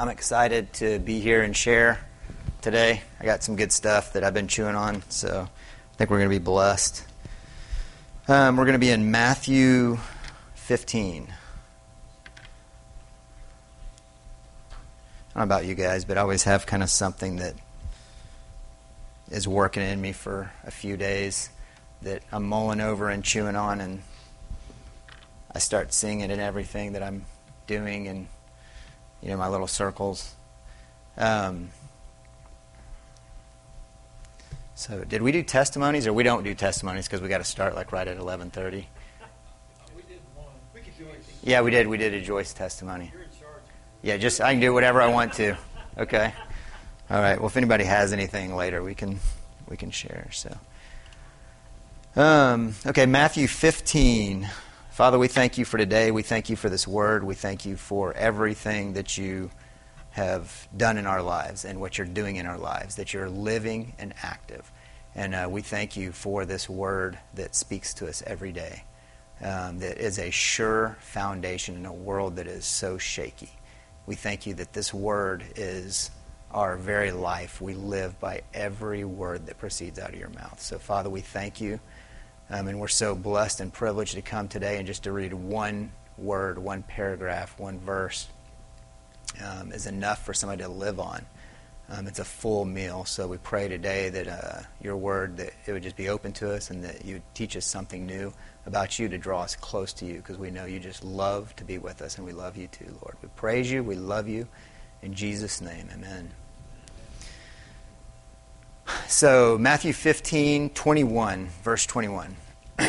I'm excited to be here and share today. I got some good stuff that I've been chewing on, so I think we're going to be blessed. We're going to be in Matthew 15. I don't know about you guys, but I always have kind of something that is working in me for a few days that I'm mulling over and chewing on, and I start seeing it in everything that I'm doing and, you know, my little circles. So did we do testimonies, or we don't do testimonies because we got to start like right at 11:30? We did one. We could do it. Yeah, we did. We did a Joyce testimony. You're in charge. Yeah, just I can do whatever I want to. Okay. All right. Well, if anybody has anything later, we can share. So, okay, Matthew 15. Father, we thank you for today. We thank you for this word. We thank you for everything that you have done in our lives and what you're doing in our lives, that you're living and active. And we thank you for this word that speaks to us every day, that is a sure foundation in a world that is so shaky. We thank you that this word is our very life. We live by every word that proceeds out of your mouth. So, Father, we thank you. And we're so blessed and privileged to come today and just to read one word, one paragraph, one verse is enough for somebody to live on. It's a full meal. So we pray today that your word, that it would just be open to us and that you would teach us something new about you to draw us close to you, because we know you just love to be with us, and we love you too, Lord. We praise you. We love you. In Jesus' name, amen. So, Matthew 15:21, verse 21. It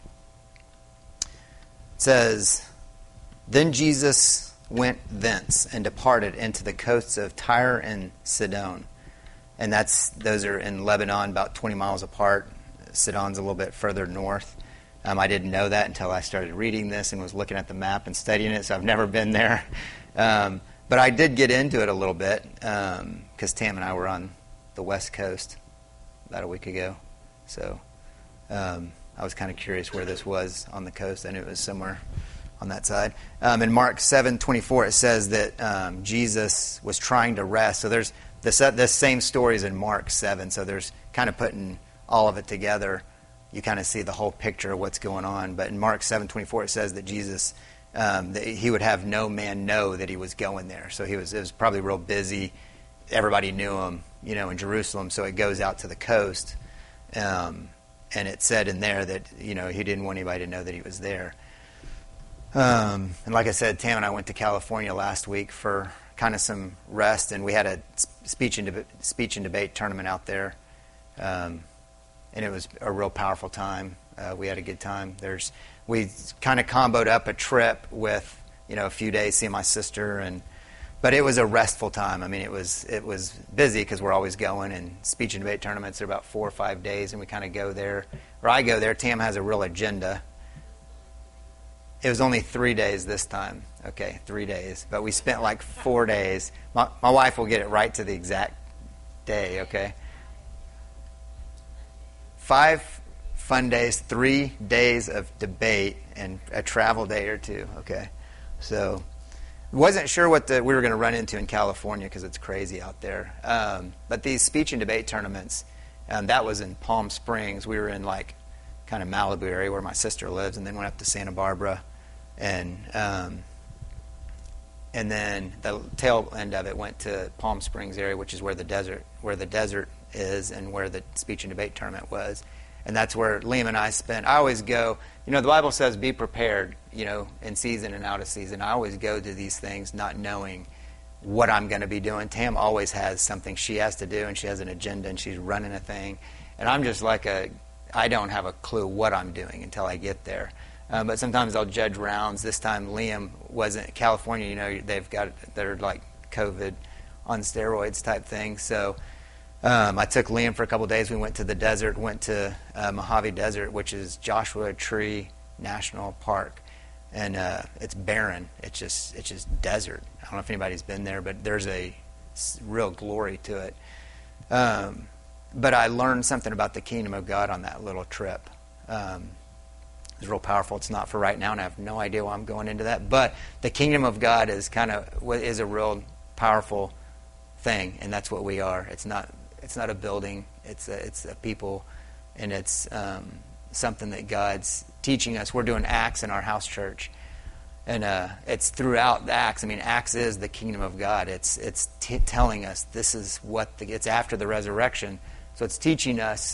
says, "Then Jesus went thence and departed into the coasts of Tyre and Sidon." And those are in Lebanon, about 20 miles apart. Sidon's a little bit further north. I didn't know that until I started reading this and was looking at the map and studying it, so I've never been there. But I did get into it a little bit, because Tam and I were on the West Coast about a week ago. So I was kind of curious where this was on the coast. I knew it was somewhere on that side. In Mark 7:24, it says that Jesus was trying to rest. So there's this same story is in Mark 7. So there's kind of putting all of it together. You kind of see the whole picture of what's going on. But in Mark 7:24, it says that Jesus, that he would have no man know that he was going there. So it was probably real busy. Everybody knew him, you know, in Jerusalem. So it goes out to the coast. And it said in there that, you know, he didn't want anybody to know that he was there. And like I said, Tam and I went to California last week for kind of some rest, and we had a speech and debate tournament out there. And it was a real powerful time. We had a good time. We kind of comboed up a trip with, you know, a few days seeing my sister, but it was a restful time. I mean, it was busy because we're always going, and speech and debate tournaments are about 4 or 5 days, and we kind of go there, or I go there. Tam has a real agenda. It was only 3 days this time. Okay, 3 days, but we spent like 4 days. My wife will get it right to the exact day. Okay, 5 fun days, 3 days of debate, and a travel day or two. Okay, so wasn't sure what we were going to run into in California because it's crazy out there. But these speech and debate tournaments, that was in Palm Springs. We were in like kind of Malibu area where my sister lives, and then went up to Santa Barbara, and then the tail end of it went to Palm Springs area, which is where the desert is, and where the speech and debate tournament was. And that's where Liam and I spent. I always go, you know, the Bible says be prepared, you know, in season and out of season. I always go to these things not knowing what I'm going to be doing. Tam always has something she has to do, and she has an agenda, and she's running a thing. And I'm just like I don't have a clue what I'm doing until I get there. But sometimes I'll judge rounds. This time Liam wasn't. California, you know, they're like COVID on steroids type thing. So I took Liam for a couple of days. We went to the desert, went to Mojave Desert, which is Joshua Tree National Park. And it's barren. It's just desert. I don't know if anybody's been there, but there's a real glory to it. But I learned something about the kingdom of God on that little trip. It's real powerful. It's not for right now, and I have no idea why I'm going into that. But the kingdom of God is a real powerful thing, and that's what we are. It's not a building. It's a people, and it's something that God's teaching us. We're doing Acts in our house church, and it's throughout the Acts. I mean, Acts is the kingdom of God. It's telling us this is what it's after the resurrection. So it's teaching us,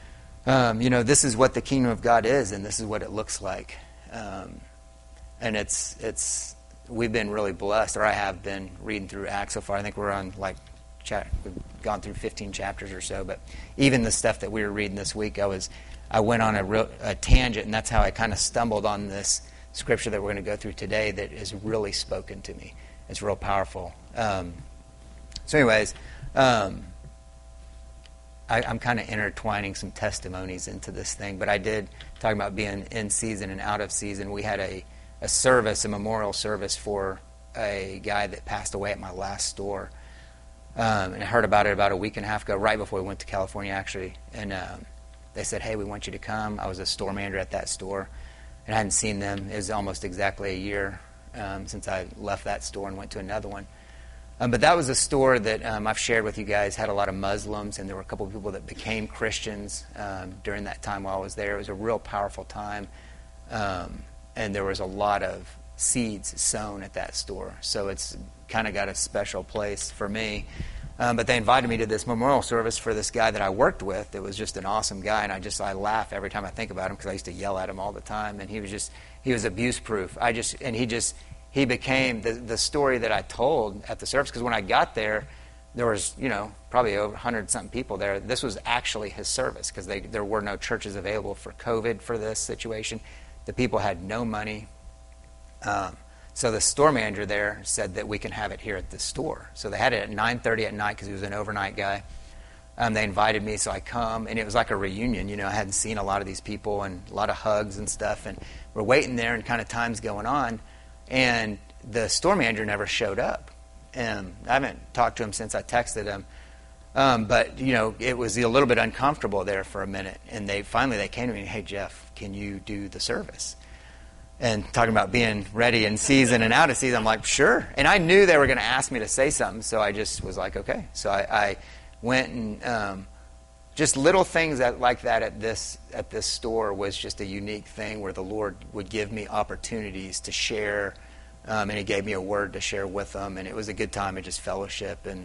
this is what the kingdom of God is, and this is what it looks like. And we've been really blessed, or I have been reading through Acts so far. I think we're on we've gone through 15 chapters or so. But even the stuff that we were reading this week, I went on a tangent, and that's how I kind of stumbled on this scripture that we're going to go through today that has really spoken to me. It's real powerful. So anyways, I'm kind of intertwining some testimonies into this thing, but I did, talking about being in season and out of season, we had a memorial service for a guy that passed away at my last store. And I heard about it about a week and a half ago, right before we went to California, actually. And they said, hey, we want you to come. I was a store manager at that store, and I hadn't seen them. It was almost exactly a year since I left that store and went to another one. But that was a store that I've shared with you guys, had a lot of Muslims, and there were a couple of people that became Christians during that time while I was there. It was a real powerful time, and there was a lot of seeds sown at that store. So it's kind of got a special place for me. But they invited me to this memorial service for this guy that I worked with. It was just an awesome guy, and I laugh every time I think about him because I used to yell at him all the time, and he was abuse-proof. He became the story that I told at the service, because when I got there was, probably over 100-something people there. This was actually his service, because there were no churches available for COVID for this situation. The people had no money. So the store manager there said that we can have it here at the store. So they had it at 9:30 at night because he was an overnight guy. They invited me, so I come, and it was like a reunion. I hadn't seen a lot of these people, and a lot of hugs and stuff. And we're waiting there, and kind of time's going on. And the store manager never showed up. I haven't talked to him since I texted him. But, it was a little bit uncomfortable there for a minute. And they came to me, hey, Jeff, can you do the service? And talking about being ready in season and out of season, I'm like, sure. And I knew they were going to ask me to say something, so I just was like, okay. So I went, and just little things like that at this store was just a unique thing where the Lord would give me opportunities to share, and He gave me a word to share with them, and it was a good time of just fellowship. And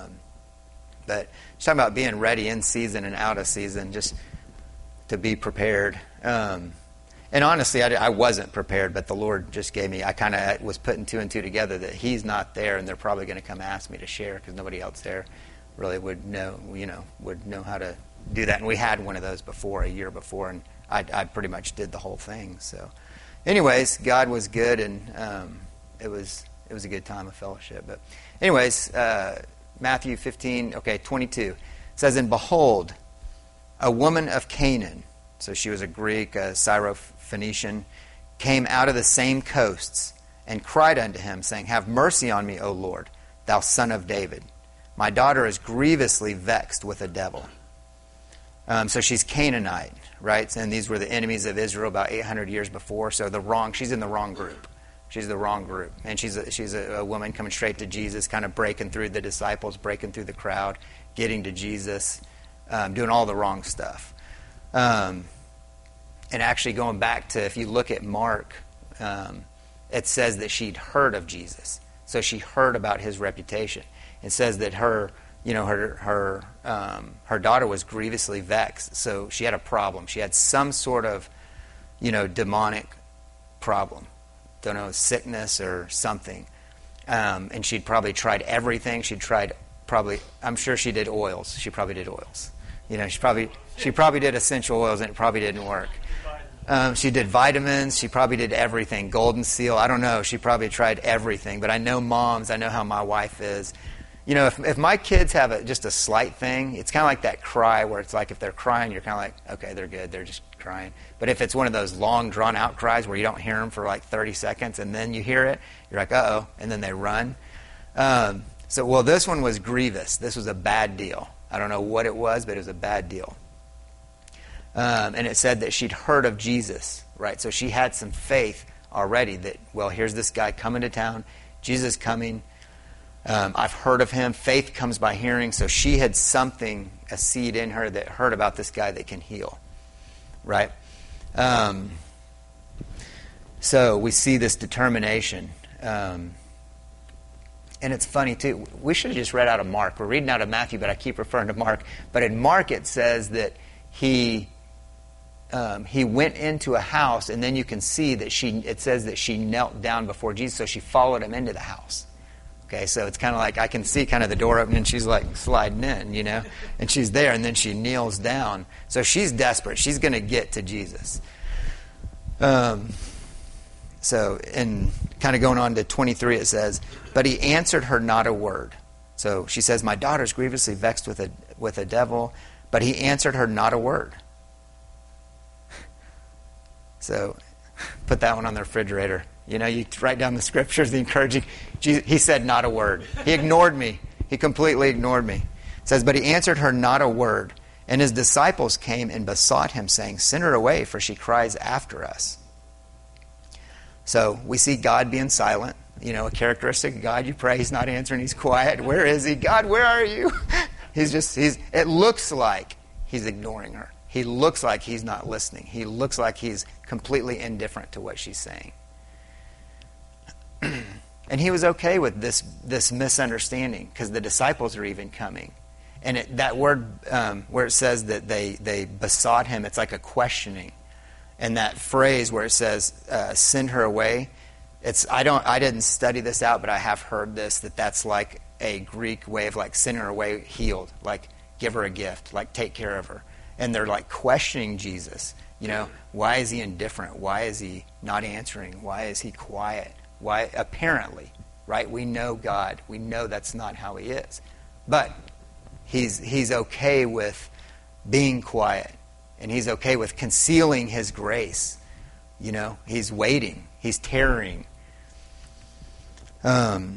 but just talking about being ready in season and out of season, just to be prepared. And honestly, I wasn't prepared, but the Lord just gave me, I kind of was putting two and two together that He's not there, and they're probably going to come ask me to share because nobody else there really would know how to do that. And we had one of those before, a year before, and I pretty much did the whole thing. So anyways, God was good, and it was a good time of fellowship. But anyways, Matthew 22 says, and behold, a woman of Canaan, so she was a Greek, a Syrophoenician, came out of the same coasts and cried unto him, saying, have mercy on me, O Lord, thou son of David. My daughter is grievously vexed with a devil. So she's Canaanite, right? And these were the enemies of Israel about 800 years before. So she's in the wrong group. She's the wrong group. And she's a woman coming straight to Jesus, kind of breaking through the disciples, breaking through the crowd, getting to Jesus, doing all the wrong stuff. And actually going back to, if you look at Mark, it says that she'd heard of Jesus. So she heard about His reputation. It says that her daughter was grievously vexed. So she had a problem. She had some sort of, demonic problem. Don't know, sickness or something. And she'd probably tried everything. I'm sure she did oils. She probably did oils. She probably did essential oils, and it probably didn't work. She did vitamins. She probably did everything. Golden Seal. I don't know. She probably tried everything. But I know moms. I know how my wife is. If my kids have just a slight thing, it's kind of like that cry where it's like if they're crying, you're kind of like, okay, they're good. They're just crying. But if it's one of those long, drawn-out cries where you don't hear them for like 30 seconds and then you hear it, you're like, uh-oh, and then they run. This one was grievous. This was a bad deal. I don't know what it was, but it was a bad deal. And it said that she'd heard of Jesus, right? So she had some faith already that, well, here's this guy coming to town, Jesus coming. I've heard of him. Faith comes by hearing. So she had something, a seed in her that heard about this guy that can heal. Right? So we see this determination. And it's funny, too. We should have just read out of Mark. We're reading out of Matthew, but I keep referring to Mark. But in Mark, it says that he went into a house, and then you can see that it says that she knelt down before Jesus, so she followed him into the house. Okay, so it's kind of like I can see kind of the door open, and she's like sliding in, and she's there, and then she kneels down. So she's desperate. She's going to get to Jesus. So, and kind of going on to 23, it says, but he answered her not a word. So she says, my daughter's grievously vexed with a devil, but he answered her not a word. So put that one on the refrigerator. You write down the scriptures, the encouraging. He said not a word. He ignored me. He completely ignored me. It says, but he answered her not a word. And his disciples came and besought him, saying, send her away, for she cries after us. So we see God being silent. A characteristic of God. You pray, he's not answering, he's quiet. Where is he? God, where are you? It looks like he's ignoring her. He looks like he's not listening. He looks like he's completely indifferent to what she's saying. And he was okay with this misunderstanding because the disciples are even coming. And that word where it says that they besought him, it's like a questioning. And that phrase where it says, send her away, I didn't study this out, but I have heard that's like a Greek way of like send her away healed, like give her a gift, like take care of her. And they're like questioning Jesus. Why is he indifferent? Why is he not answering? Why is he quiet? Why? Apparently, right? We know God. We know that's not how he is. But he's okay with being quiet. And he's okay with concealing his grace. He's waiting. He's tarrying. It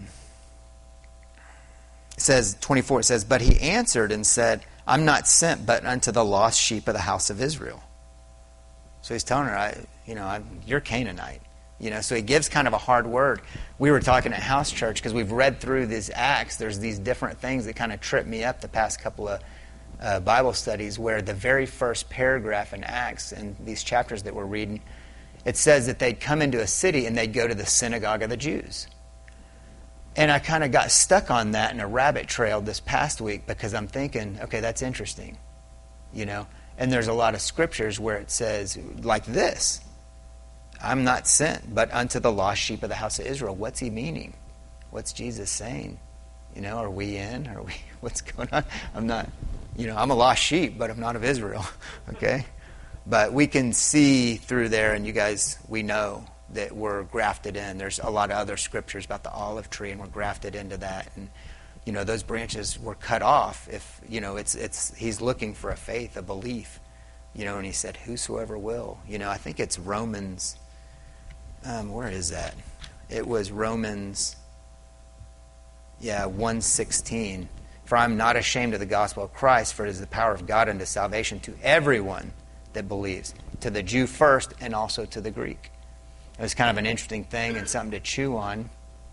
says, 24, it says, but he answered and said, I'm not sent but unto the lost sheep of the house of Israel. So he's telling her, you're Canaanite. So he gives kind of a hard word. We were talking at House Church because we've read through these Acts. There's these different things that kind of trip me up the past couple of Bible studies where the very first paragraph in Acts and these chapters that we're reading, it says that they'd come into a city and they'd go to the synagogue of the Jews. And I kind of got stuck on that in a rabbit trail this past week because I'm thinking, okay, that's interesting. And there's a lot of scriptures where it says like this, I'm not sent but unto the lost sheep of the house of Israel. What's he meaning? What's Jesus saying? Are we in? Are we? What's going on? I'm not, I'm a lost sheep, but I'm not of Israel. Okay? But we can see through there, and you guys, we know that we're grafted in. There's a lot of other scriptures about the olive tree, and we're grafted into that. And, those branches were cut off. If, he's looking for a faith, a belief. And he said, whosoever will. I think it's Romans, where is that? It was Romans, 1:16. For I am not ashamed of the gospel of Christ, for it is the power of God unto salvation to everyone that believes, to the Jew first and also to the Greek. It was kind of an interesting thing and something to chew on.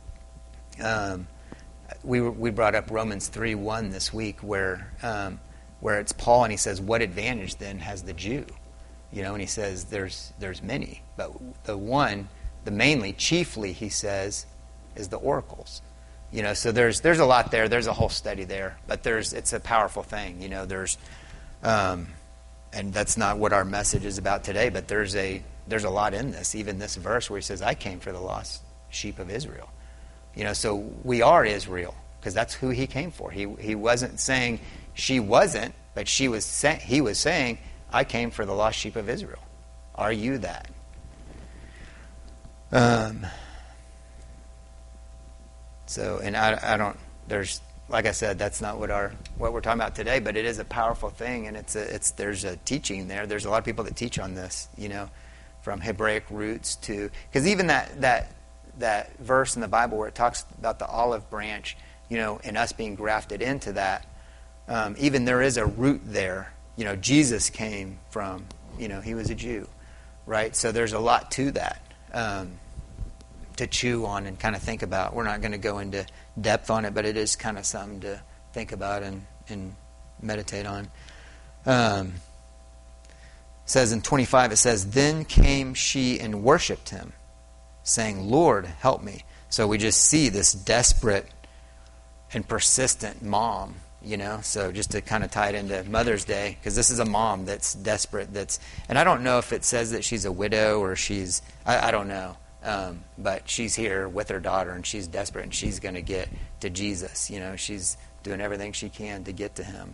We brought up Romans 3:1 this week where it's Paul and he says, what advantage then has the Jew? And he says there's many, but the mainly, chiefly, he says, is the oracles. So there's a lot there. There's a whole study there, but it's a powerful thing. And that's not what our message is about today. But there's a lot in this, even this verse where he says, "I came for the lost sheep of Israel." So we are Israel because that's who he came for. He wasn't saying she wasn't, but he was saying, "I came for the lost sheep of Israel." Are you that? So, and I don't. There's, like I said, that's not what we're talking about today. But it is a powerful thing, and there's a teaching there. There's a lot of people that teach on this, from Hebraic roots to, because even that verse in the Bible where it talks about the olive branch, and us being grafted into that, even there is a root there. Jesus came from, he was a Jew, right? So there's a lot to that. to chew on and kind of think about. We're not going to go into depth on it, but it is kind of something to think about and meditate on. It says in 25, it says, "Then came she and worshipped him, saying, 'Lord, help me.'" So we just see this desperate and persistent mom, So just to kind of tie it into Mother's Day, because this is a mom that's desperate. And I don't know if it says that she's a widow or I don't know. But she's here with her daughter, and she's desperate, and she's going to get to Jesus. She's doing everything she can to get to him.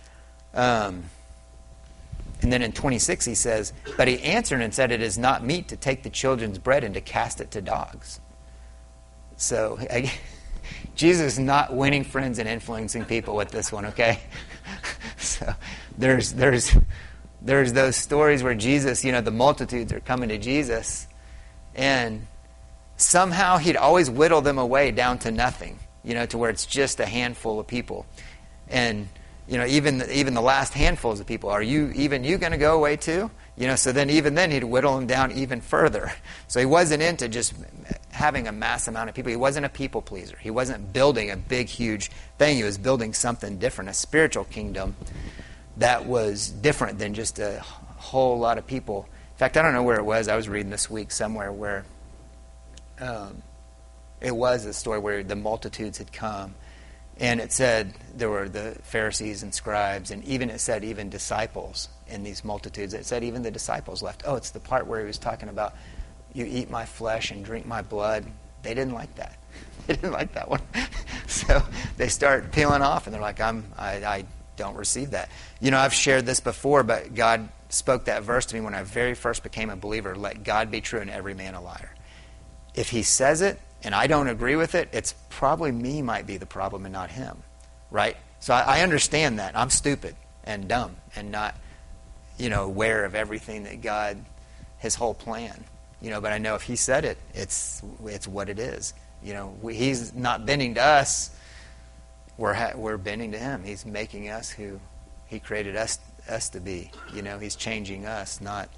And then in 26 he says, "But he answered and said, 'It is not meet to take the children's bread and to cast it to dogs.'" So Jesus is not winning friends and influencing people with this one, okay? So there's those stories where Jesus, the multitudes are coming to Jesus, and somehow he'd always whittle them away down to nothing, to where it's just a handful of people. And even the last handfuls of people, are you going to go away too? So then he'd whittle them down even further. So he wasn't into just having a mass amount of people. He wasn't a people pleaser. He wasn't building a big, huge thing. He was building something different, a spiritual kingdom that was different than just a whole lot of people. In fact, I don't know where it was. I was reading this week somewhere where it was a story where the multitudes had come. And it said there were the Pharisees and scribes, and it said even disciples in these multitudes. It said even the disciples left. Oh, it's the part where he was talking about, "You eat my flesh and drink my blood." They didn't like that. They didn't like that one. So they start peeling off, and they're like, I don't receive that. I've shared this before, but God spoke that verse to me when I very first became a believer. Let God be true and every man a liar. If he says it, and I don't agree with it, it's probably me might be the problem and not him, right? So I understand that. I'm stupid and dumb and not, aware of everything that God, his whole plan, But I know if he said it, it's what it is. He's not bending to us. We're bending to him. He's making us who he created us to be. He's changing us, not,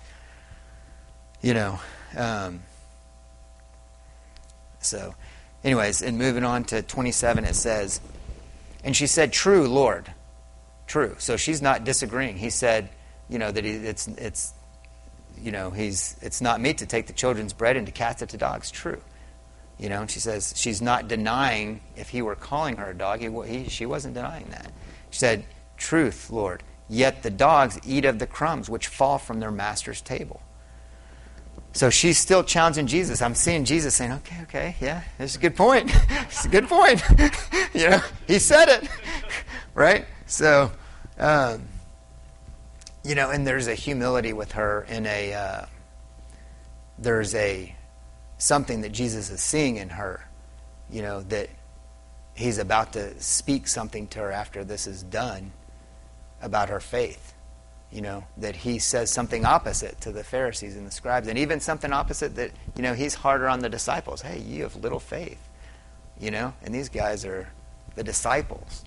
So, anyways, and moving on to 27, it says, "And she said, 'True, Lord, true.'" So she's not disagreeing. He said, that it's not meet to take the children's bread and to cast it to dogs. True. And she says she's not denying if he were calling her a dog. She wasn't denying that. She said, "Truth, Lord. Yet the dogs eat of the crumbs which fall from their master's table." So she's still challenging Jesus. I'm seeing Jesus saying, okay, yeah, that's a good point. It's a good point. He said it, right? So, and there's a humility with her, and there's something that Jesus is seeing in her, that he's about to speak something to her after this is done about her faith. That he says something opposite to the Pharisees and the scribes, and even something opposite that, he's harder on the disciples. Hey, you have little faith, and these guys are the disciples.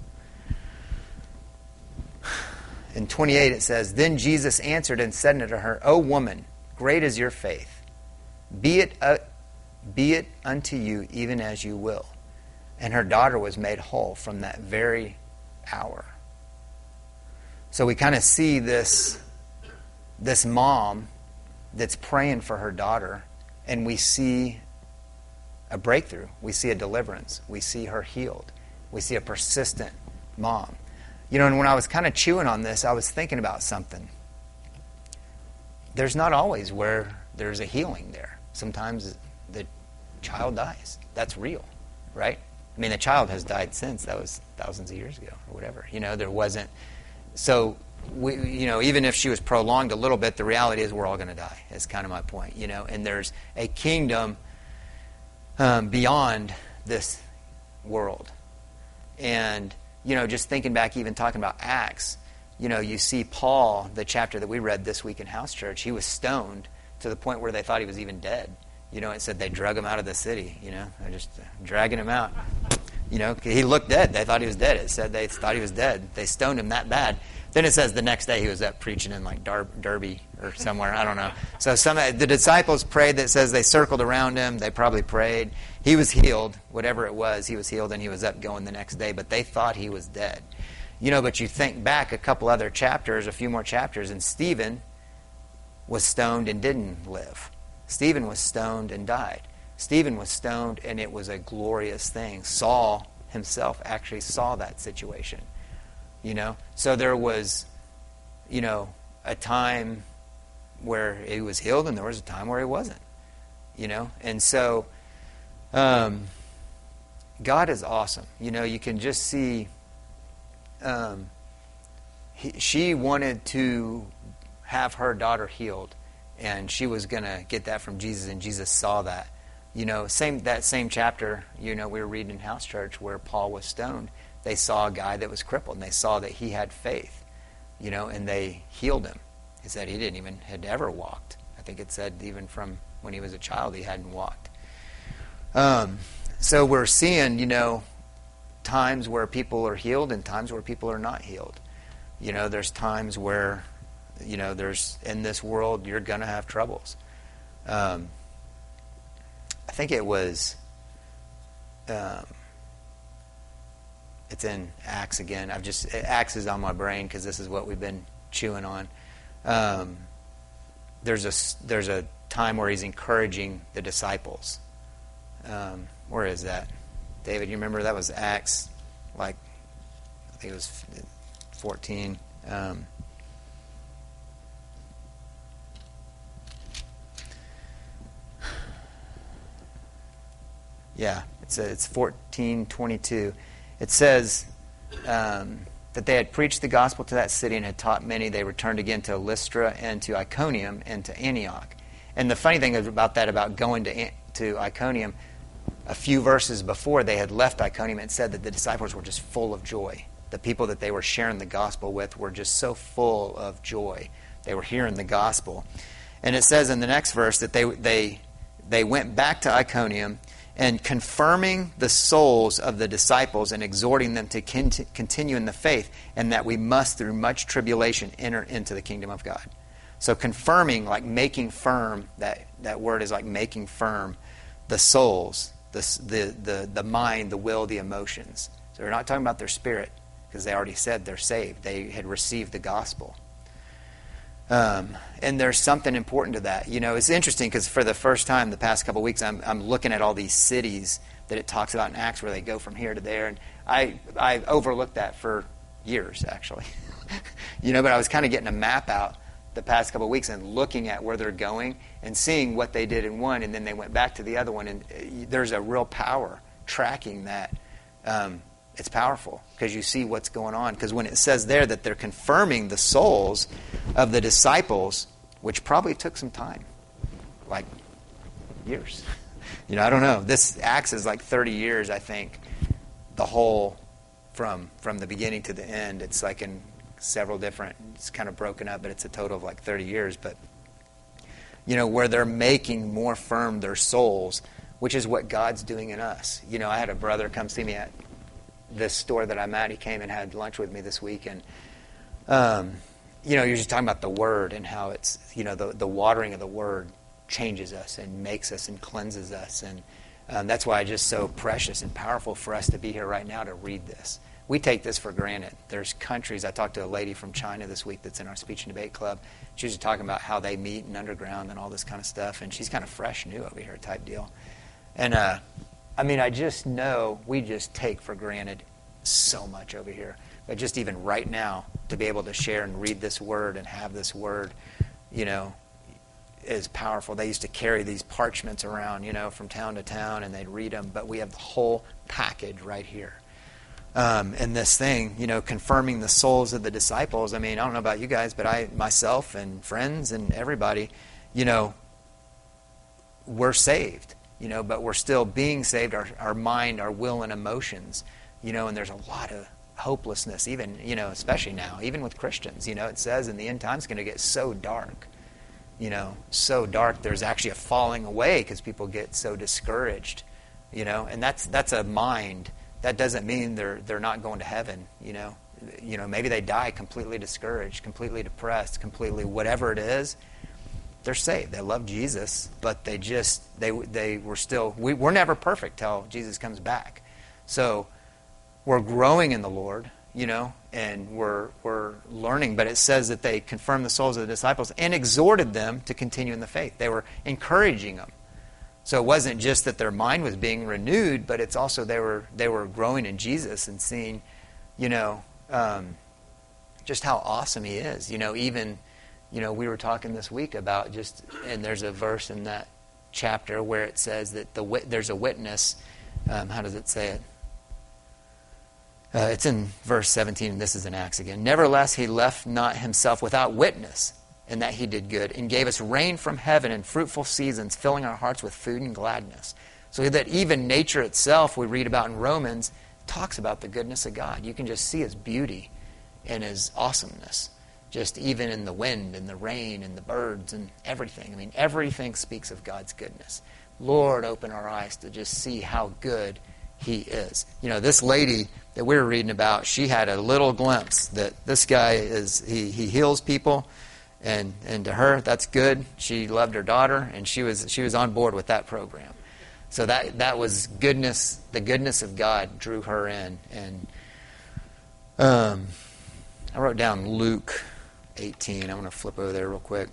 In 28 it says, "Then Jesus answered and said unto her, O woman, great is your faith. Be it unto you even as you will. And her daughter was made whole from that very hour." So we kind of see this mom that's praying for her daughter, and we see a breakthrough. We see a deliverance. We see her healed. We see a persistent mom. And when I was kind of chewing on this, I was thinking about something. There's not always where there's a healing there. Sometimes the child dies. That's real, right? I mean, the child has died since. That was thousands of years ago or whatever. There wasn't... So, even if she was prolonged a little bit, the reality is we're all going to die. That's kind of my point, And there's a kingdom beyond this world. And, just thinking back, even talking about Acts, you see Paul, the chapter that we read this week in house church, he was stoned to the point where they thought he was even dead. It said they drug him out of the city, They're just dragging him out. You know, he looked dead. They thought he was dead. It said they thought he was dead. They stoned him that bad. Then it says the next day he was up preaching in like Derby or somewhere. I don't know. So the disciples prayed. That says they circled around him. They probably prayed. He was healed. Whatever it was, he was healed, and he was up going the next day. But they thought he was dead. You know, but you think back a couple other chapters, a few more chapters, and Stephen was stoned and didn't live. Stephen was stoned and died. Stephen was stoned, and it was a glorious thing. Saul himself actually saw that situation. You know, so there was, you know, a time where he was healed, and there was a time where he wasn't. You know, and so God is awesome. You know, you can just see. She wanted to have her daughter healed, and she was going to get that from Jesus, and Jesus saw that. You know, that same chapter, you know, we were reading in house church where Paul was stoned. They saw a guy that was crippled, and they saw that he had faith, you know, and they healed him. He said he had ever walked. I think it said even from when he was a child he hadn't walked. So we're seeing, you know, times where people are healed and times where people are not healed. You know, there's times where, you know, in this world you're going to have troubles. I think it was... it's in Acts again. Acts is on my brain because this is what we've been chewing on. There's a time where he's encouraging the disciples. Where is that? David, you remember that was Acts, like, I think it was 14. Yeah, it's 14:22. It says that they had preached the gospel to that city and had taught many. They returned again to Lystra and to Iconium and to Antioch. And the funny thing about that, about going to Iconium, a few verses before they had left Iconium, it said that the disciples were just full of joy. The people that they were sharing the gospel with were just so full of joy. They were hearing the gospel. And it says in the next verse that they went back to Iconium, and confirming the souls of the disciples and exhorting them to continue in the faith, and that we must, through much tribulation, enter into the kingdom of God. So confirming, like making firm, that word is like making firm the souls, the mind, the will, the emotions. So we're not talking about their spirit, because they already said they're saved. They had received the gospel. And there's something important to that. You know, it's interesting because for the first time the past couple of weeks, I'm looking at all these cities that it talks about in Acts where they go from here to there. And I overlooked that for years, actually. You know, but I was kind of getting a map out the past couple of weeks and looking at where they're going and seeing what they did in one, and then they went back to the other one. And there's a real power tracking that. It's powerful because you see what's going on. Because when it says there that they're confirming the souls of the disciples, which probably took some time, like years. You know, I don't know. This Acts is like 30 years, I think. The whole, from the beginning to the end, it's like in several different, it's kind of broken up, but it's a total of like 30 years. But, you know, where they're making more firm their souls, which is what God's doing in us. You know, I had a brother come see me at this store that I'm at. He came and had lunch with me this week, and you know, you're just talking about the Word and how it's, you know, the watering of the Word changes us and makes us and cleanses us, and that's why it's just so precious and powerful for us to be here right now to read this. We take this for granted. There's countries. I talked to a lady from China this week that's in our speech and debate club. She was talking about how they meet and underground and all this kind of stuff, and she's kind of fresh, new over here type deal. And I mean, I just know we just take for granted so much over here. But just even right now, to be able to share and read this Word and have this Word, you know, is powerful. They used to carry these parchments around, you know, from town to town, and they'd read them. But we have the whole package right here. And this thing, you know, confirming the souls of the disciples. I mean, I don't know about you guys, but I, myself and friends and everybody, you know, we're saved. You know, but we're still being saved, our mind, our will, and emotions. You know, and there's a lot of hopelessness, even, you know, especially now, even with Christians. You know, it says in the end times it's going to get so dark. You know, so dark there's actually a falling away because people get so discouraged. You know, and that's a mind that doesn't mean they're not going to heaven. Maybe they die completely discouraged, completely depressed, completely whatever it is. They're saved. They love Jesus, but they were still. We're never perfect till Jesus comes back. So we're growing in the Lord, and we're learning. But it says that they confirmed the souls of the disciples and exhorted them to continue in the faith. They were encouraging them. So it wasn't just that their mind was being renewed, but it's also they were growing in Jesus and seeing, just how awesome He is. Even, we were talking this week about and there's a verse in that chapter where it says that there's a witness. How does it say it? It's in verse 17, and this is in Acts again. Nevertheless, He left not Himself without witness, in that He did good, and gave us rain from heaven and fruitful seasons, filling our hearts with food and gladness. So that even nature itself, we read about in Romans, talks about the goodness of God. You can just see His beauty and His awesomeness, just even in the wind and the rain and the birds and everything. I mean, everything speaks of God's goodness. Lord, open our eyes to just see how good He is. This lady that we were reading about, she had a little glimpse that this guy he heals people, and to her, that's good. She loved her daughter, and she was on board with that program. So that was goodness. The goodness of God drew her in. And I wrote down Luke 18. I'm going to flip over there real quick.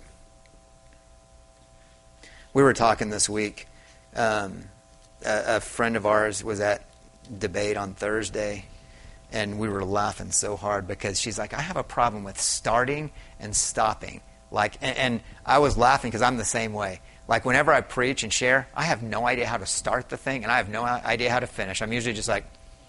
We were talking this week. A friend of ours was at debate on Thursday, and we were laughing so hard because she's like, I have a problem with starting and stopping. And I was laughing because I'm the same way. Like, whenever I preach and share, I have no idea how to start the thing, and I have no idea how to finish. I'm usually just like,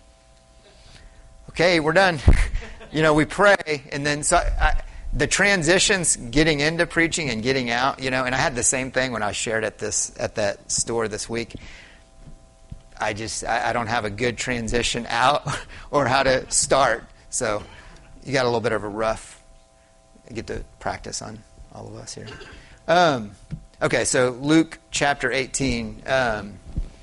okay, we're done. We pray, and then the transitions getting into preaching and getting out, and I had the same thing when I shared at that store this week. I don't have a good transition out or how to start. So you got a little bit of a rough, get to practice on all of us here. Okay, so Luke chapter 18. And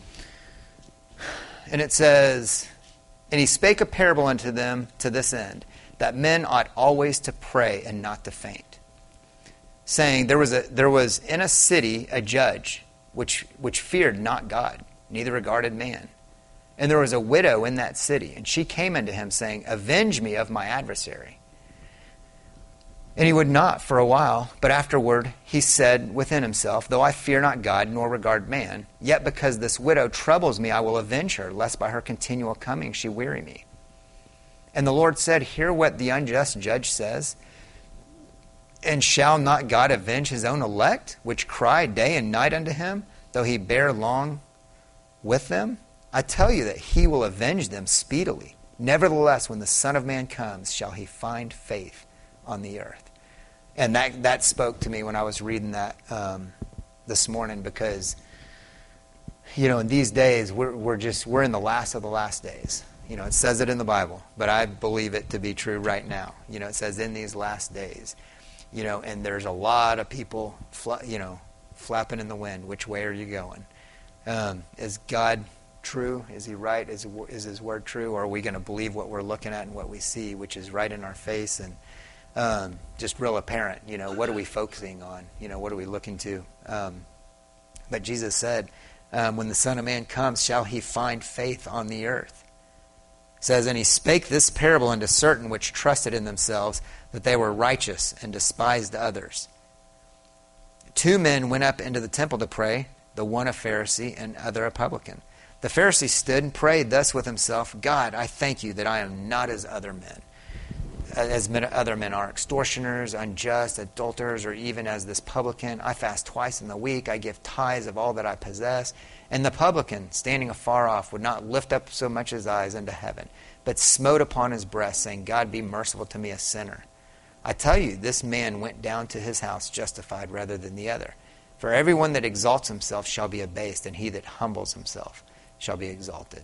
it says, And He spake a parable unto them to this end, that men ought always to pray and not to faint, saying, there was in a city a judge which feared not God, neither regarded man. And there was a widow in that city, and she came unto him, saying, Avenge me of my adversary. And he would not for a while, but afterward he said within himself, Though I fear not God, nor regard man, yet because this widow troubles me, I will avenge her, lest by her continual coming she weary me. And the Lord said, Hear what the unjust judge says. And shall not God avenge His own elect, which cry day and night unto Him, though He bear long with them? I tell you that He will avenge them speedily. Nevertheless, when the Son of Man comes, shall He find faith on the earth? And that spoke to me when I was reading that this morning, because in these days we're in the last of the last days. It says it in the Bible, but I believe it to be true right now. It says in these last days, and there's a lot of people flapping in the wind. Which way are you going? Is God true? Is He right? Is His word true? Or are we going to believe what we're looking at and what we see, which is right in our face and just real apparent? What are we focusing on? What are we looking to? But Jesus said, when the Son of Man comes, shall He find faith on the earth? It says, And He spake this parable unto certain which trusted in themselves that they were righteous and despised others. 2 men went up into the temple to pray, the one a Pharisee and other a publican. The Pharisee stood and prayed thus with himself, God, I thank you that I am not as other men. Other men are extortioners, unjust, adulterers, or even as this publican. I fast twice in the week. I give tithes of all that I possess. And the publican, standing afar off, would not lift up so much his eyes unto heaven, but smote upon his breast, saying, God, be merciful to me, a sinner. I tell you, this man went down to his house justified rather than the other. For everyone that exalts himself shall be abased, and he that humbles himself shall be exalted.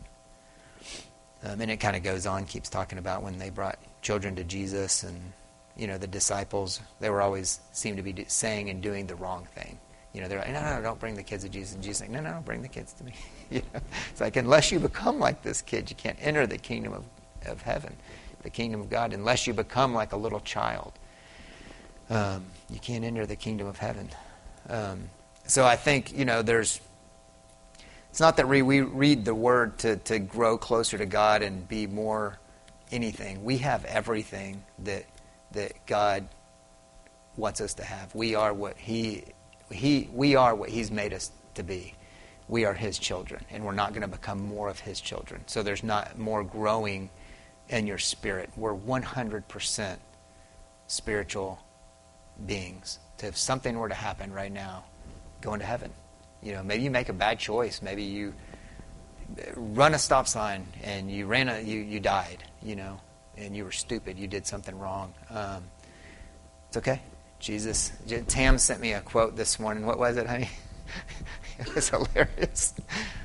And it kind of goes on, keeps talking about when they brought children to Jesus, and the disciples, they were always seemed to be saying and doing the wrong thing. They're like, no, don't bring the kids to Jesus. And Jesus is like, no, bring the kids to me. It's like, unless you become like this kid, you can't enter the kingdom of heaven, the kingdom of God. Unless you become like a little child, you can't enter the kingdom of heaven. So I think, it's not that we read the Word to grow closer to God and be more anything. We have everything that God wants us to have. We are what He's made us to be. We are His children, and we're not going to become more of His children. So there's not more growing in your spirit. We're 100% spiritual beings. So if something were to happen right now, go into heaven. Maybe you make a bad choice. Maybe you run a stop sign and you died, and you were stupid. You did something wrong. It's okay. Tam sent me a quote this morning. What was it, honey? It was hilarious.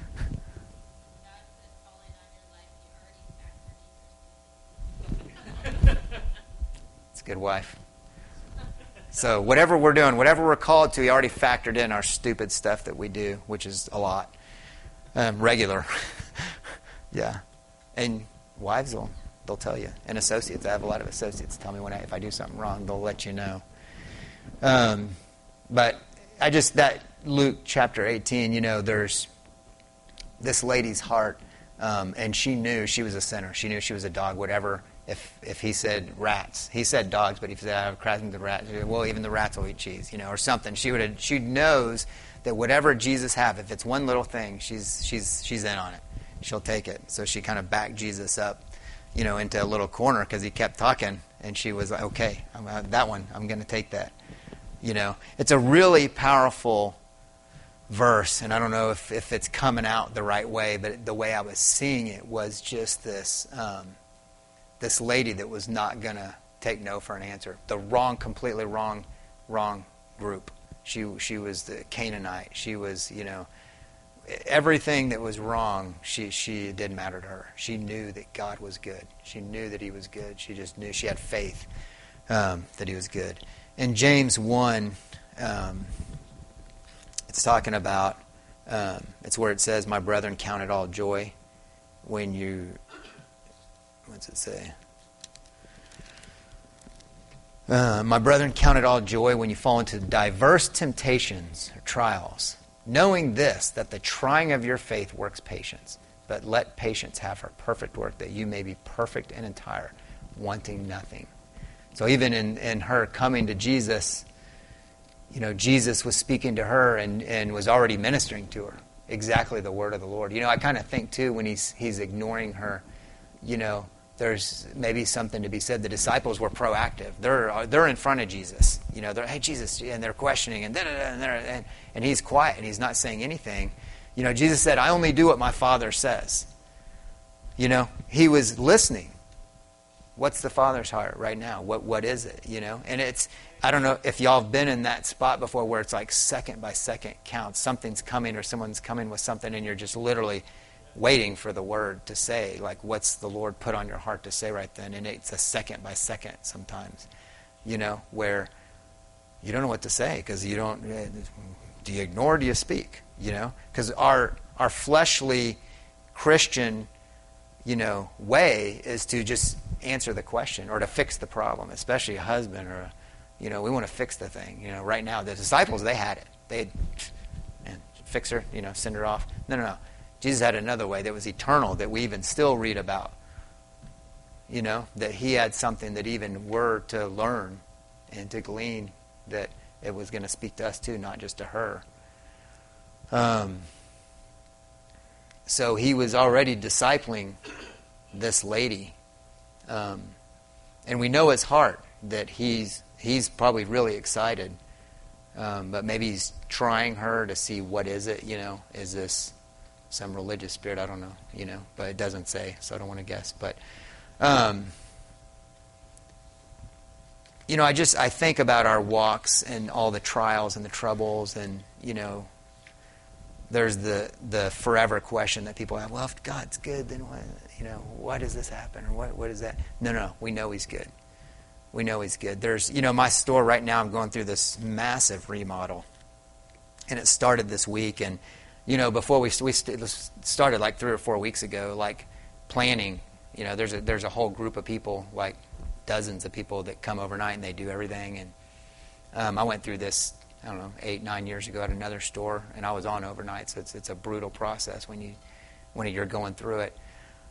It's a good wife. So whatever we're doing, whatever we're called to, He already factored in our stupid stuff that we do, which is a lot. Regular. Yeah. And wives they'll tell you. And associates, I have a lot of associates tell me if I do something wrong, they'll let you know. But that Luke chapter 18, there's this lady's heart, and she knew she was a sinner. She knew she was a dog, whatever. If he said rats, he said dogs, but if he said I have cracking the rats, well, even the rats will eat cheese, or something. She knows that whatever Jesus have, if it's one little thing, she's in on it. She'll take it. So she kind of backed Jesus up, into a little corner because he kept talking, and she was like, okay, that one, I'm going to take that. It's a really powerful verse, and I don't know if it's coming out the right way, but the way I was seeing it was just this lady that was not going to take no for an answer. Completely wrong group. She was the Canaanite. She was, everything that was wrong, it didn't matter to her. She knew that God was good. She knew that He was good. She just knew, she had faith that He was good. In James 1, it's talking about, it's where it says, my brethren, count it all joy when you... What's it say? My brethren, count it all joy when you fall into diverse temptations or trials, knowing this, that the trying of your faith works patience. But let patience have her perfect work, that you may be perfect and entire, wanting nothing. So even in her coming to Jesus, Jesus was speaking to her and was already ministering to her exactly the word of the Lord. I kind of think too, when he's ignoring her, there's maybe something to be said. The disciples were proactive. They're in front of Jesus. They're, hey, Jesus, and they're questioning, and he's quiet, and he's not saying anything. Jesus said, I only do what my Father says. He was listening. What's the Father's heart right now? What is it? And it's, I don't know if y'all have been in that spot before where it's like second by second counts. Something's coming or someone's coming with something, and you're just literally waiting for the word to say, like, what's the Lord put on your heart to say right then? And it's a second by second sometimes, where you don't know what to say because you don't, do you ignore or do you speak? Because our fleshly Christian, way is to just answer the question or to fix the problem, especially a husband or, we want to fix the thing. Right now, the disciples, they had it. Fix her, send her off. No. Jesus had another way that was eternal that we even still read about. That He had something that even we're to learn and to glean, that it was going to speak to us too, not just to her. So He was already discipling this lady. And we know His heart, that He's probably really excited. But maybe He's trying her to see what is it, is this some religious spirit, I don't know, but it doesn't say, so I don't want to guess. But, I think about our walks and all the trials and the troubles, and, there's the forever question that people have, well, if God's good, then why does this happen? Or what is that? No, we know He's good. We know He's good. There's, my store right now, I'm going through this massive remodel. And it started this week. And, before we started like 3 or 4 weeks ago, like planning. There's a whole group of people, like dozens of people that come overnight and they do everything. And I went through this, 8, 9 years ago at another store, and I was on overnight. So it's a brutal process when you're going through it.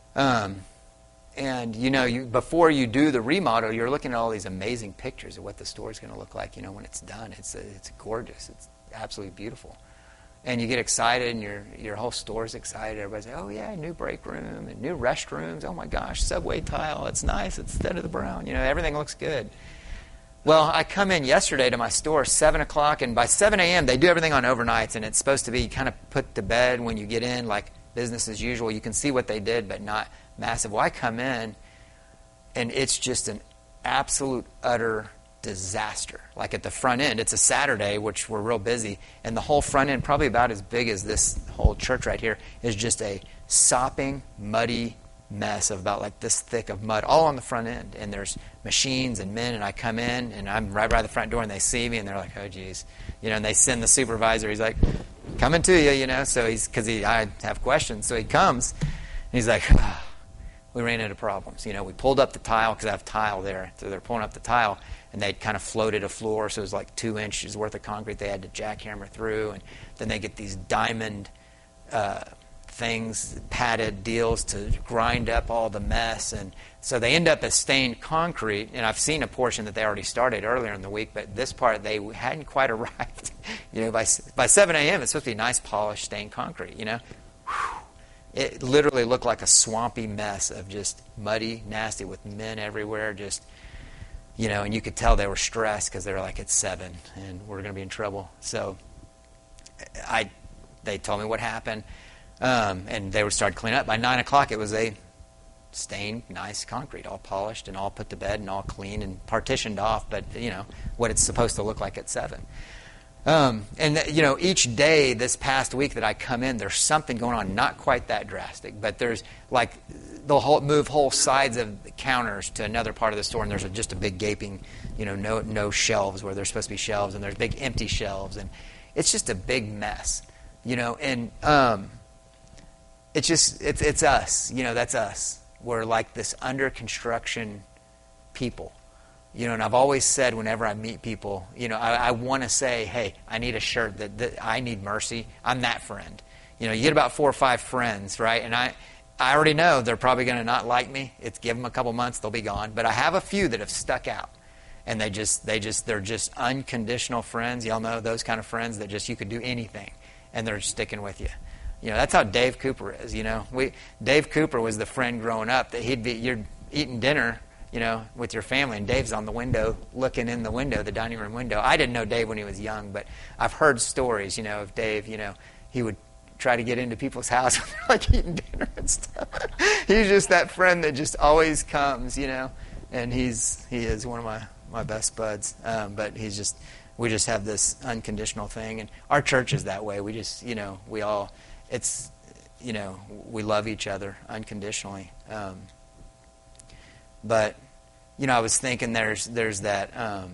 And before you do the remodel, you're looking at all these amazing pictures of what the store is going to look like. When it's done, it's gorgeous. It's absolutely beautiful. And you get excited, and your whole store's excited. Everybody's like, "Oh yeah, new break room and new restrooms. Oh my gosh, subway tile. It's nice. It's instead of the brown. Everything looks good." Well, I come in yesterday to my store 7 o'clock, and by 7 a.m. they do everything on overnights, and it's supposed to be kind of put to bed when you get in, like business as usual. You can see what they did, but not massive. Well, I come in, and it's just an absolute, utter disaster. Like at the front end, it's a Saturday, which we're real busy, and the whole front end, probably about as big as this whole church right here, is just a sopping, muddy mess of about like this thick of mud all on the front end. And there's machines and men, and I come in, and I'm right by the front door, and they see me, and they're like, "Oh, geez." And they send the supervisor. He's like, "Coming to you," So I have questions. So he comes, and he's like, "We ran into problems. We pulled up the tile," because I have tile there. So they're pulling up the tile, and they'd kind of floated a floor, so it was like 2 inches worth of concrete they had to jackhammer through. And then they get these diamond things, padded deals to grind up all the mess. And so they end up as stained concrete. And I've seen a portion that they already started earlier in the week, but this part they hadn't quite arrived. By 7 a.m. it's supposed to be nice, polished, stained concrete. It literally looked like a swampy mess of just muddy, nasty, with men everywhere. Just, and you could tell they were stressed because they were like, "It's 7 and we're going to be in trouble." So they told me what happened, and they would start cleaning up. By 9 o'clock, it was a stained, nice concrete, all polished and all put to bed and all clean and partitioned off. But what it's supposed to look like at 7. Each day this past week that I come in, there's something going on, not quite that drastic, but there's like they'll move whole sides of the counters to another part of the store, and there's just a big gaping, no shelves where there's supposed to be shelves, and there's big empty shelves, and it's just a big mess, and it's us, that's us. We're like this under construction people. And I've always said whenever I meet people, I want to say, "Hey, I need a shirt that I need mercy. I'm that friend." You get about 4 or 5 friends, right? And I already know they're probably going to not like me. Give them a couple months, they'll be gone. But I have a few that have stuck out, and they're just unconditional friends. Y'all know those kind of friends that just you could do anything, and they're sticking with you. That's how Dave Cooper is. Dave Cooper was the friend growing up that you're eating dinner, with your family, and Dave's on the window, looking in the window, the dining room window. I didn't know Dave when he was young, but I've heard stories, of Dave, he would try to get into people's house when they're like eating dinner and stuff. He's just that friend that just always comes, and he is one of my best buds. But we just have this unconditional thing, and our church is that way. We just, we all, we love each other unconditionally. But, I was thinking there's that,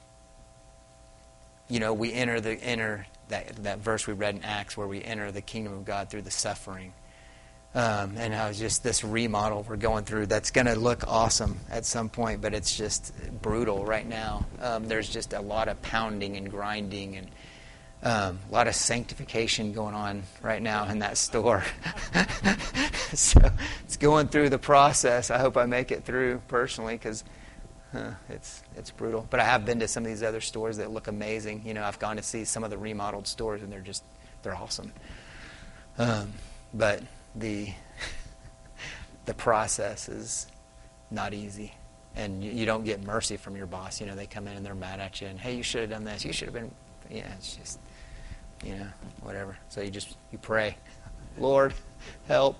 we enter that verse we read in Acts where we enter the kingdom of God through the suffering. And I was just this remodel we're going through that's going to look awesome at some point, but it's just brutal right now. There's just a lot of pounding and grinding and a lot of sanctification going on right now in that store. So it's going through the process. I hope I make it through personally because it's brutal. But I have been to some of these other stores that look amazing. I've gone to see some of the remodeled stores, and they're awesome. But the process is not easy. And you don't get mercy from your boss. They come in and they're mad at you. And, "Hey, you should have done this. You should have been..." Yeah, it's just, whatever. So you pray, "Lord, help."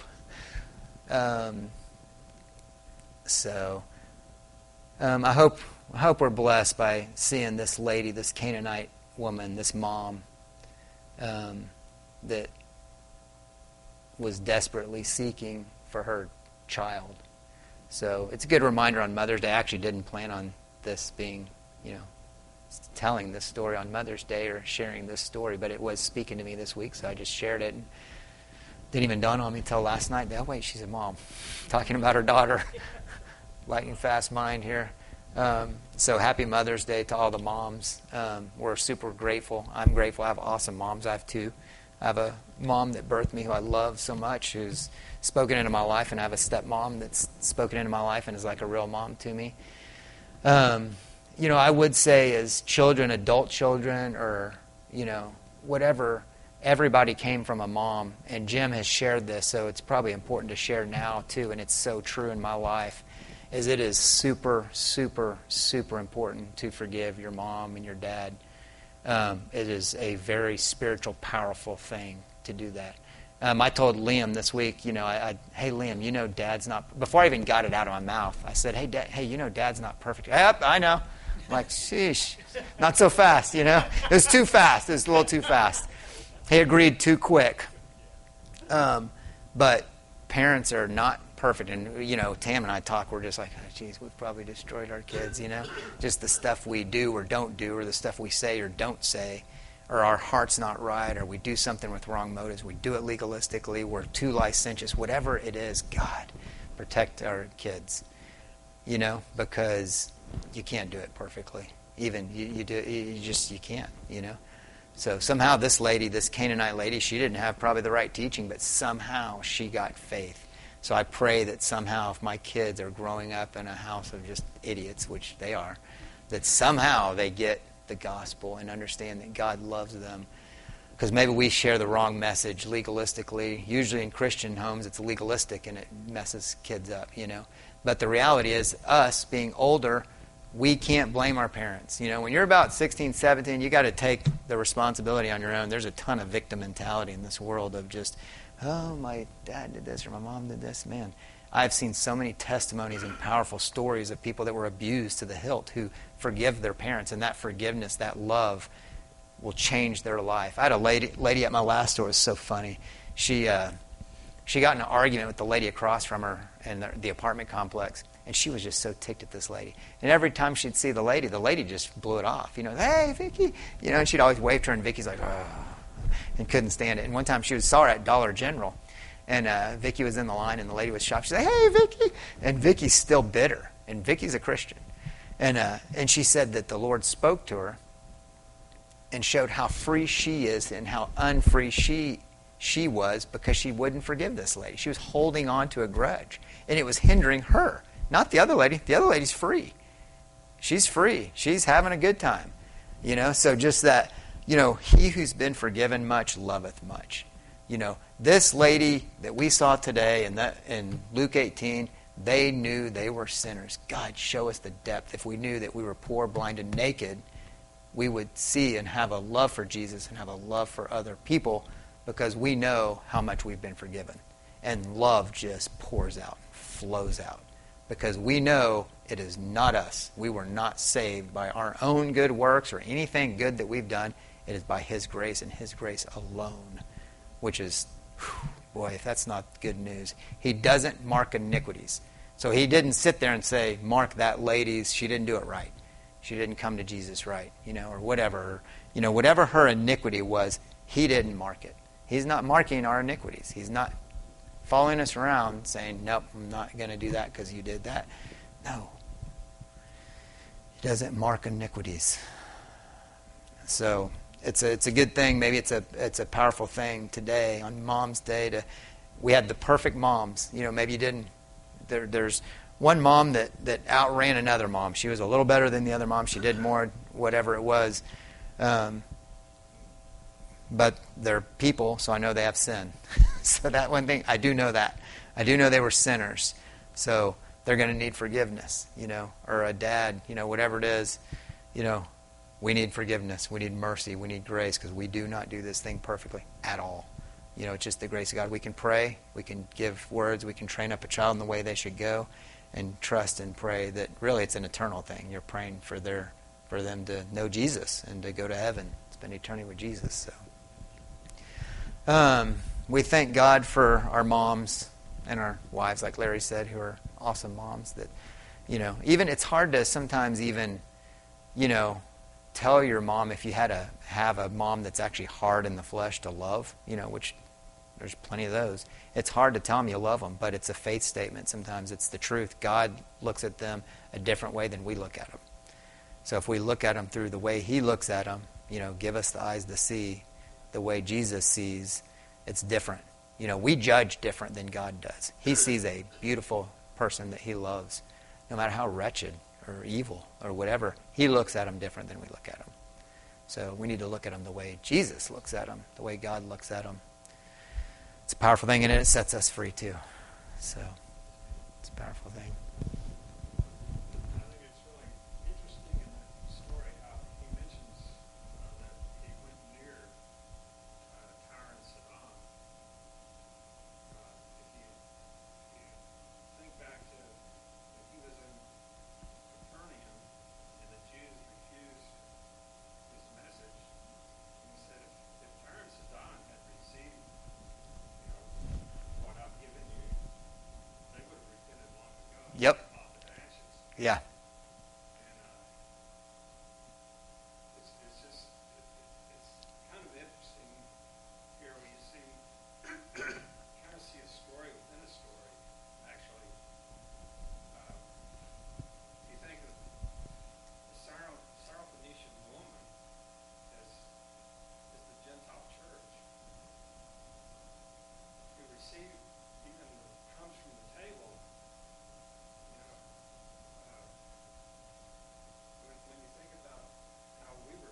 I hope we're blessed by seeing this lady, this Canaanite woman, this mom that was desperately seeking for her child. So it's a good reminder on Mother's Day. I actually didn't plan on this being, telling this story on Mother's Day or sharing this story, but it was speaking to me this week, so I just shared it. And didn't even dawn on me until last night. Oh, wait, she's a mom. Talking about her daughter. Lightning fast mind here. So happy Mother's Day to all the moms. We're super grateful. I'm grateful. I have awesome moms. I have two. I have a mom that birthed me who I love so much, who's spoken into my life, and I have a stepmom that's spoken into my life and is like a real mom to me. I would say as children, adult children, or, whatever, everybody came from a mom, and Jim has shared this, so it's probably important to share now too, and it's so true in my life, is it is super, super, super important to forgive your mom and your dad. It is a very spiritual, powerful thing to do that. I told Liam this week, hey Liam, Dad's not, before I even got it out of my mouth, I said, hey Dad, Dad's not perfect. Yep, I know. I'm like, sheesh, not so fast, It was too fast. It was a little too fast. He agreed too quick. But parents are not perfect. And, Tam and I talk, we're just like, oh, geez, we've probably destroyed our kids, Just the stuff we do or don't do, or the stuff we say or don't say, or our heart's not right, or we do something with wrong motives, we do it legalistically, we're too licentious, whatever it is, God, protect our kids, because you can't do it perfectly. Even you can't, So somehow this lady, this Canaanite lady, she didn't have probably the right teaching, but somehow she got faith. So I pray that somehow if my kids are growing up in a house of just idiots, which they are, that somehow they get the gospel and understand that God loves them. Because maybe we share the wrong message legalistically. Usually in Christian homes it's legalistic and it messes kids up, But the reality is, us being older, we can't blame our parents. When you're about 16, 17, you got to take the responsibility on your own. There's a ton of victim mentality in this world of just, oh, my dad did this or my mom did this. Man, I've seen so many testimonies and powerful stories of people that were abused to the hilt who forgive their parents, and that forgiveness, that love will change their life. I had a lady at my last store. It was so funny. She got in an argument with the lady across from her in the apartment complex, and she was just so ticked at this lady. And every time she'd see the lady just blew it off. Hey, Vicky. And she'd always wave to her, and Vicky's like, oh, and couldn't stand it. And one time she saw her at Dollar General, and Vicky was in the line, and the lady was shocked. She said, hey, Vicky. And Vicky's still bitter, and Vicky's a Christian. And she said that the Lord spoke to her and showed how free she is and how unfree she was because she wouldn't forgive this lady. She was holding on to a grudge, and it was hindering her, not the other lady. The other lady's free. She's free. She's having a good time. So just that, he who's been forgiven much loveth much. This lady that we saw today in Luke 18, they knew they were sinners. God, show us the depth. If we knew that we were poor, blind, and naked, we would see and have a love for Jesus and have a love for other people because we know how much we've been forgiven. And love just pours out, flows out. Because we know it is not us. We were not saved by our own good works or anything good that we've done. It is by His grace and His grace alone. Which is, boy, if that's not good news. He doesn't mark iniquities. So He didn't sit there and say, mark that lady's, she didn't do it right. She didn't come to Jesus right, or whatever. Whatever her iniquity was, He didn't mark it. He's not marking our iniquities. He's not following us around saying, nope, I'm not going to do that because you did that. No. He doesn't mark iniquities. So it's a good thing. Maybe it's a powerful thing today on Mom's Day. We had the perfect moms. Maybe you didn't. There's one mom that outran another mom. She was a little better than the other mom. She did more, whatever it was. But they're people, so I know they have sin. So that one thing, I do know that. I do know they were sinners. So they're going to need forgiveness, or a dad, whatever it is, we need forgiveness. We need mercy. We need grace because we do not do this thing perfectly at all. It's just the grace of God. We can pray. We can give words. We can train up a child in the way they should go and trust and pray that really it's an eternal thing. You're praying for them to know Jesus and to go to heaven, spend eternity with Jesus. So we thank God for our moms and our wives, like Larry said, who are awesome moms. That even it's hard to sometimes even tell your mom, if you had to have a mom that's actually hard in the flesh to love, which there's plenty of those. It's hard to tell them you love them, but it's a faith statement. Sometimes it's the truth. God looks at them a different way than we look at them. So if we look at them through the way He looks at them, give us the eyes to see the way Jesus sees, it's different. We judge different than God does. He sees a beautiful person that He loves, no matter how wretched or evil or whatever. He looks at them different than we look at them. So we need to look at them the way Jesus looks at them, the way God looks at them. It's a powerful thing, and it sets us free too. So it's a powerful thing. I think it's really interesting in that story how he mentions that he went near Tyre and Sidon. If you think back to when he was in Capernaum and the Jews refused his message, and he said, if Tyre and Sidon had received what I've given you, they would have repented long ago. Yep. Off the ashes. Yeah. And it's just it's kind of interesting here when you see kind of see a story within a story. Actually, you think of the Syrophoenician woman as the Gentile church who received even the crumbs from the table. When you think about how we were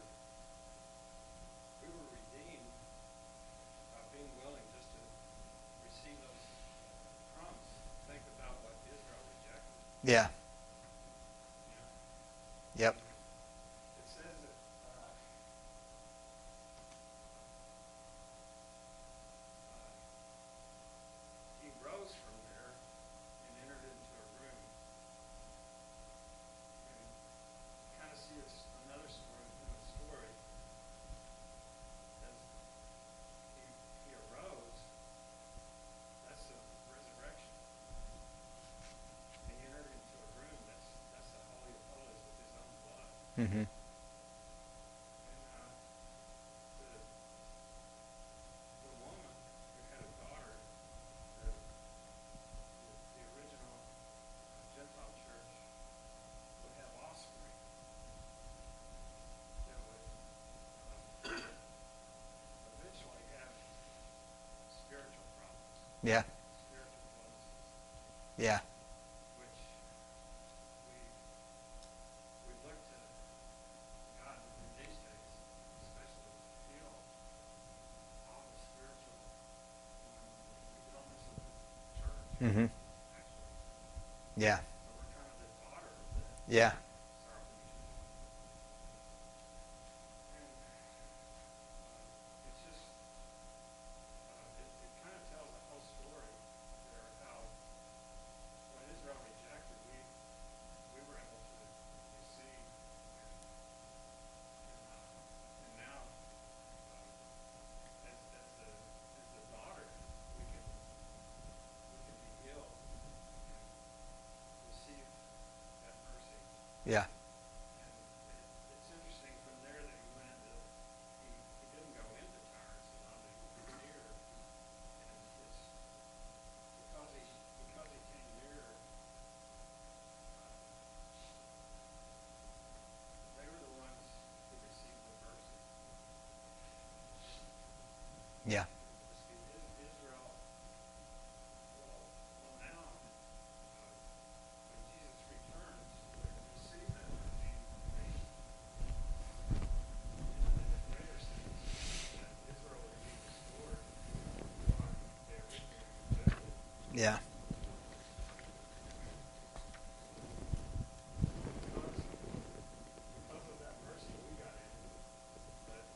redeemed by being willing just to receive those crumbs. Think about what Israel rejected. Yeah. You know? Yep. It says that he rose from there and entered into a room. And kind of see it's another story within a story. As he arose, that's the resurrection. And he entered into a room that's the Holy of Holies with his own blood. Mm-hmm. And the woman who had a daughter, the original Gentile church would have offspring that would eventually have spiritual problems, Yeah. spiritual illnesses, Yeah. which we look to God in these days, especially to heal all the spiritual illness of the church, Mm-hmm. actually. Yeah. So we're kind of the daughter of that Yeah. Syrophoenician. And it's just, it kind of tells the whole story there how when Israel rejected, we were able to receive, and now as the daughter, we can be healed and receive that mercy. Yeah. And it's interesting from there that he went into, he didn't go into Tyre and Sidon, but he was near. And it's because he came near, they were the ones who received the mercy. Yeah. See, Israel, well now, when Jesus returns, they're going to receive that mercy. In a greater sense, that Israel will be restored to what they originally rejected. Yeah. Because of that mercy we got in, that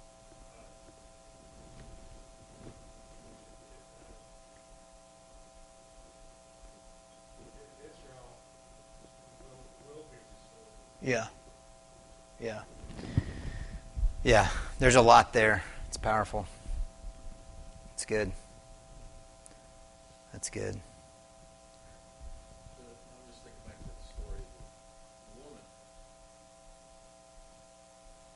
Israel will be restored. Yeah. Yeah. Yeah. There's a lot there. It's powerful. It's good. That's good. I'm just thinking back to the story of the woman.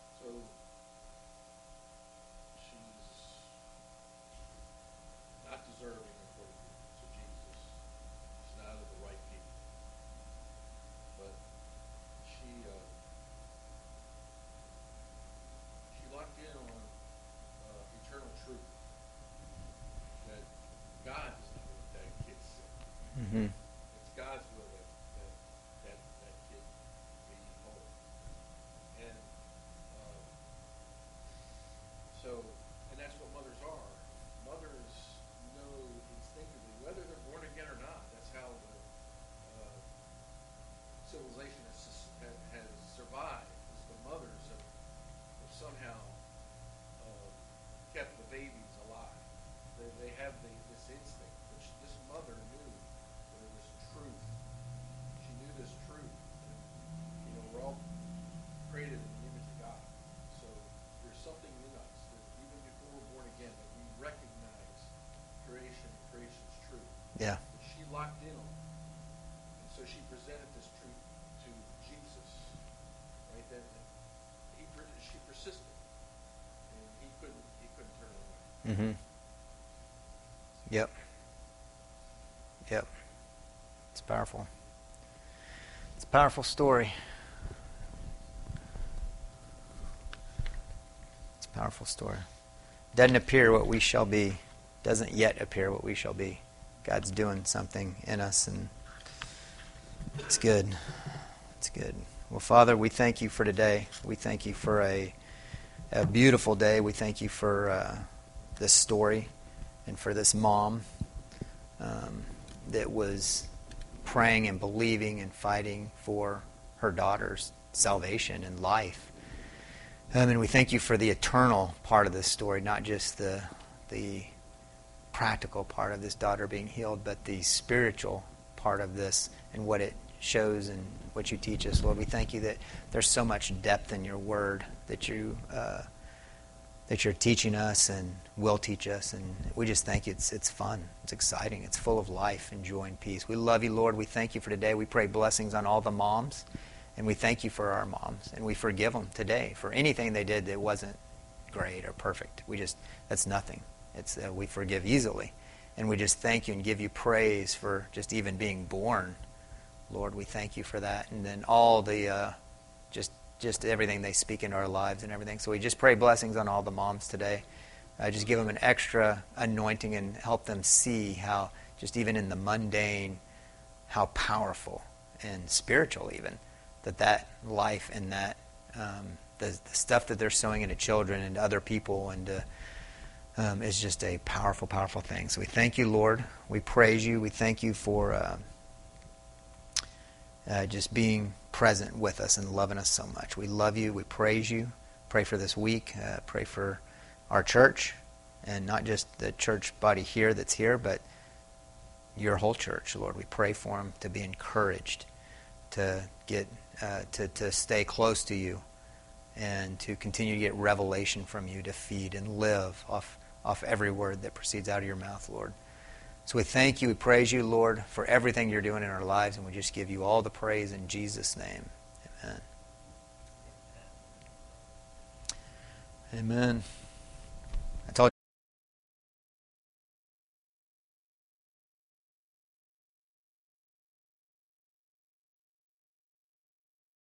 presented this truth to Jesus, right? That she persisted, and he couldn't turn it away. Mm-hmm. Yep. Yep. It's powerful. It's a powerful story. It's a powerful story. Doesn't appear what we shall be. Doesn't yet appear what we shall be. God's doing something in us, and it's good. It's good. Well, Father, we thank you for today. We thank you for a beautiful day. We thank you for this story and for this mom that was praying and believing and fighting for her daughter's salvation and life. And we thank you for the eternal part of this story, not just the practical part of this daughter being healed, but the spiritual part of this and what it shows and what you teach us. Lord, we thank you that there's so much depth in your word that you're teaching us and will teach us, and we just thank you. It's fun, it's exciting, it's full of life and joy and peace. We love you, Lord. We thank you for today. We pray blessings on all the moms, and we thank you for our moms, and we forgive them today for anything they did that wasn't great or perfect. That's nothing. We forgive easily, and we just thank you and give you praise for just even being born. Lord, we thank you for that, and then all the just everything they speak into our lives and everything. So we just pray blessings on all the moms today. Just give them an extra anointing and help them see how, just even in the mundane, how powerful and spiritual even, that life and that the stuff that they're sowing into children and other people and is just a powerful, powerful thing. So we thank you, Lord. We praise you. We thank you for just being present with us and loving us so much. We love you. We praise you. Pray for this week. Pray for our church, and not just the church body here that's here, but your whole church, Lord. We pray for them to be encouraged, to get to stay close to you, and to continue to get revelation from you, to feed and live off every word that proceeds out of your mouth, Lord. So we thank you, we praise you, Lord, for everything you're doing in our lives, and we just give you all the praise in Jesus' name. Amen. Amen.